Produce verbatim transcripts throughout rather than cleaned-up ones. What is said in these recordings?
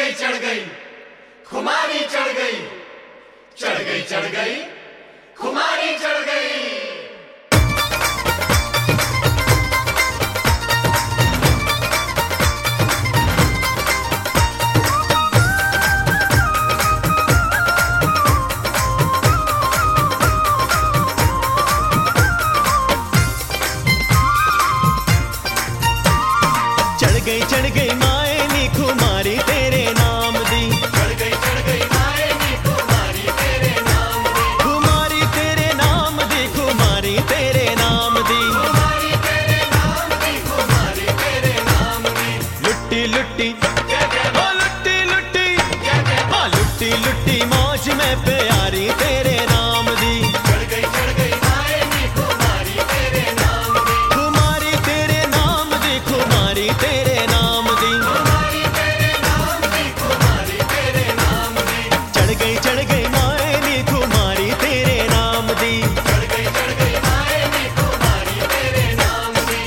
गई चढ़ गई खुमारी चढ़ गई, चढ़ गई चढ़ गई खुमारी चढ़ गई। चढ़ गई चढ़ गई माए नी खुमारी तेरे नाम दी, चढ़ गई चढ़ गई माए नी खुमारी तेरे नाम दी, खुमारी तेरे नाम दी, खुमारी तेरे नाम दी, खुमारी तेरे नाम दी, खुमारी तेरे नाम दी। लुट्टी लुट्टी ओ लुट्टी लुट्टी हाँ लुट्टी लुट्टी मौज में प्यारी तेरे नाम दी, चढ़ गई चढ़ गई माए नी खुमारी तेरे नाम दी, खुमारी तेरे नाम दी, खुमारी तेरे नाम दी, खुमारी तेरे नाम दी, खुमारी तेरे नाम दी। चढ़ गई चढ़ गई माए नी खुमारी तेरे नाम दी। चढ़ गई चढ़ गई माए नी खुमारी तेरे नाम दी।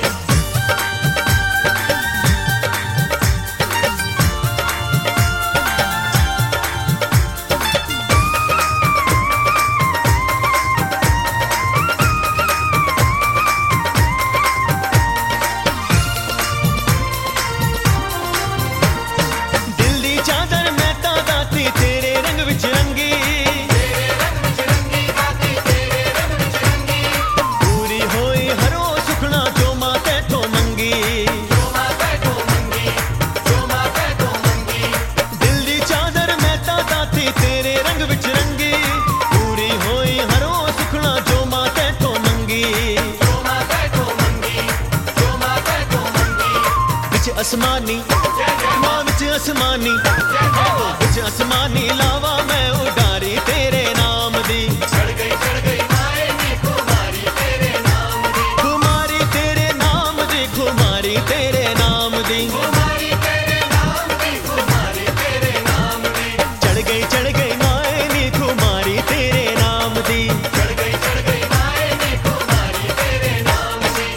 दिल दी चादर मैं तां दाती तेरे रंग विच रंगी, तेरे रंग विच रंगी गाती तेरे रंग विच रंगी, पूरी होई हरो सुखना जो मां तैथों मंगी, जो मां तैथों मंगी, जो मां तैथों मंगी। दिल दी चादर मैं तां दाती तेरे रंग विच रंगी, पूरी होई हरो सुखना जो मां तैथों मंगी, जो मां तैथों मंगी, जो मां तैथों मंगी। विच आसमानी मां विच आसमानी ओ विच आसमानी लावा मैं उडारी तेरे नाम दी, चढ़ गई चढ़ गई माए नी खुमारी तेरे नाम दी, खुमारी तेरे नाम दी, खुमारी तेरे नाम दी, खुमारी तेरे नाम दी, खुमारी तेरे नाम दी। चढ़ गई चढ़ गई माए नी खुमारी तेरे नाम दी। चढ़ गई चढ़ गई माए नी खुमारी तेरे नाम दी।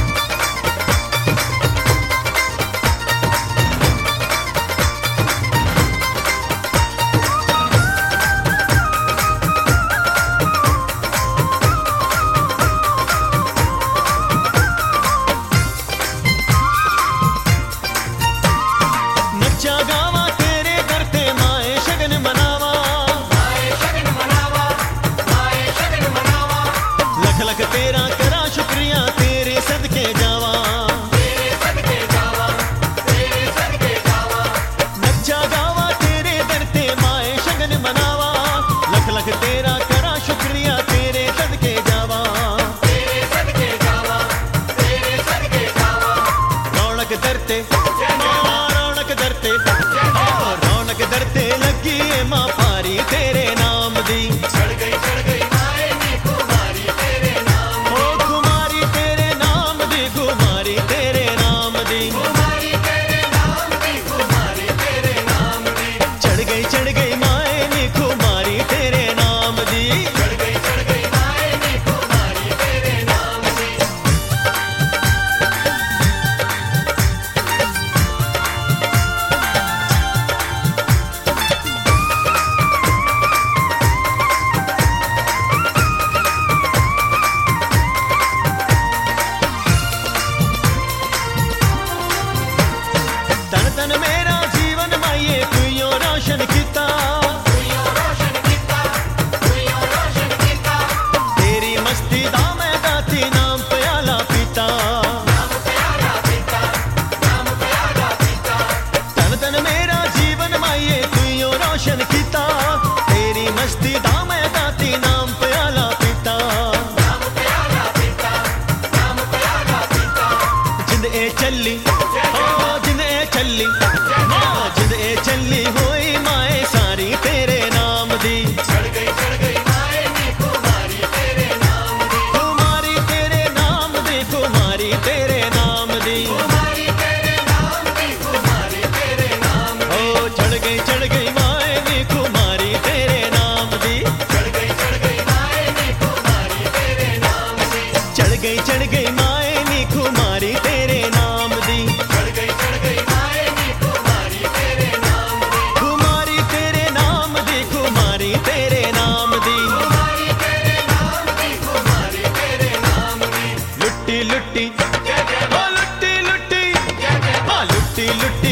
नच्चा गावा तेरे दर ते माए शगन मनावा, माए शगन मनावा, माए शगन मनावा, लख लख तेरा करा शुक्रिया तेरे सदके जावा, तेरे सदके जावा, तेरे सदके जावा। नच्चा गावा तेरे दर ते माए शगन मनावा, लख लख तेरा करा शुक्रिया तेरे सदके जावा, तेरे सदके जावा, तेरे सदके जावा। रौनक दरते मां रौनक दरते ओ रौनक दरते लगी ए मां पारी तेरे नाम दी, चढ़ गई चढ़ गई माए नी खुमारी तेरे नाम ओ कुमारी तेरे नाम दी, कुमारी तेरे नाम दी, खुमारी तेरे नाम दी, खुमारी तेरे नाम दी। चढ़ गई चढ़ गई माए नी कुमारी तेरे नाम दी। चढ़ गई चढ़ गई माए नी खुमारी तेरे नाम दी। लुटी लुटी